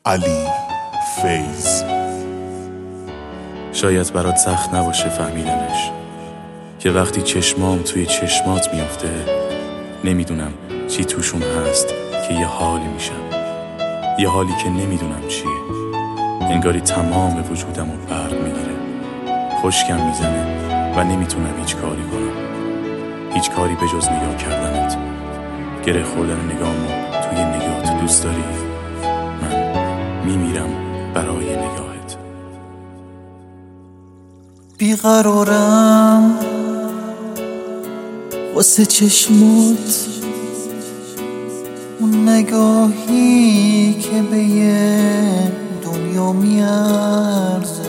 علی فیض. شاید برات سخت نباشه فهمیدنش، که وقتی چشمام توی چشمات میفته نمیدونم چی توشون هست که یه حالی میشم، یه حالی که نمیدونم چیه. انگاری تمام وجودمو برق میگیره، خشکم میزنه و نمیتونم هیچ کاری کنم، هیچ کاری به جز نگاه کردنت. گره خوردن نگاهمو توی نگاهت دوست داری؟ من میمیرم برای نگاهت. بیقرارم واسه چشمات، اون نگاهی که به یه دنیا میارزه.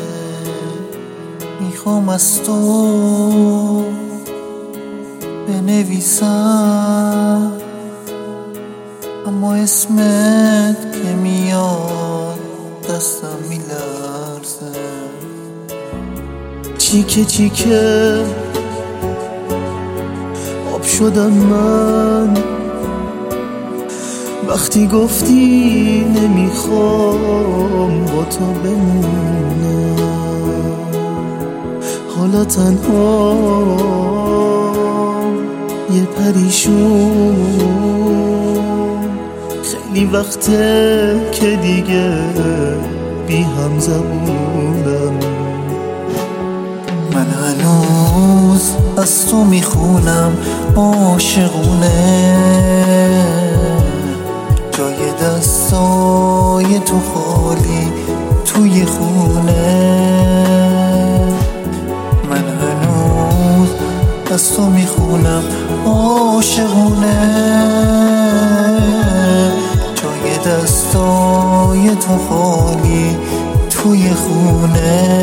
میخوام از تو بنویسم، اما اسمت که میاد دستم میلرزه. چیکه چیکه آب شدم من وقتی گفتی نمیخوام با تو بمونم. حالا تنها یه پریشون، خیلی وقته که دیگه بی هم زبونم. من هنوز از تو میخونم عاشقونه، جای دستای تو خالی توی خونه. من هنوز از تو میخونم عاشقونه، جای دستای تو خالی توی خونه.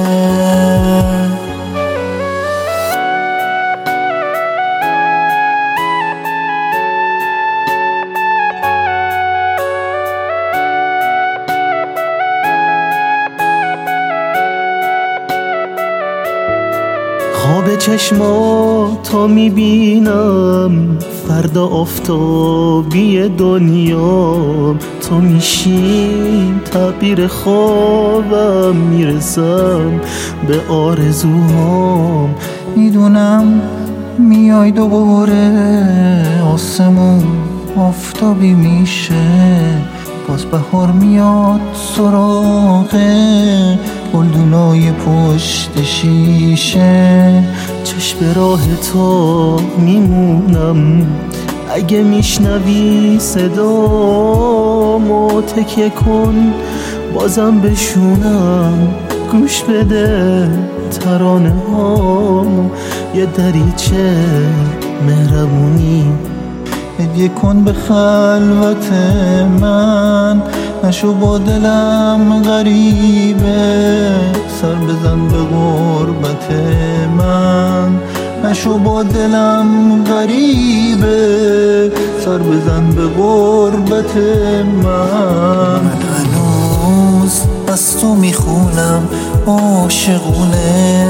خواب چشماتو میبینم، فردا آفتابی دنیام تو میشی تعبیر خوابم، میرسم به آرزوهام. میدونم میای دوباره، آسمون آفتابی میشه، باز بهار میاد سراغه گلدونای پشت شیشه. چشم راه تو میمونم، اگه میشنوی صدامو تکیه کن بازم بشونم. گوش بده ترانه هامو، یه دریچه مهربونی هدیه کن به خلوت من. نشو با دلم غریبه، سر بزن به غربت من. نشو با دلم غریبه، سر بزن به غربت من. من هنوز از تو میخونم عاشقونه،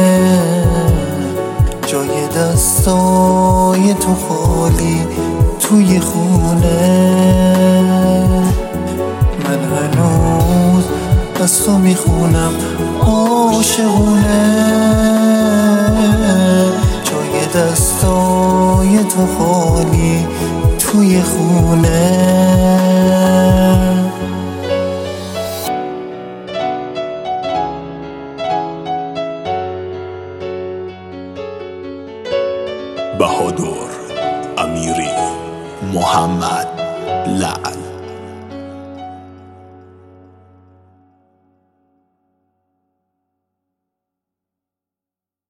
جای دستای تو خالی توی خونه. من هنوز از تو میخونم عاشقونه، جای دستای تو خالی توی خونه. بهادر امیری، محمد لعل.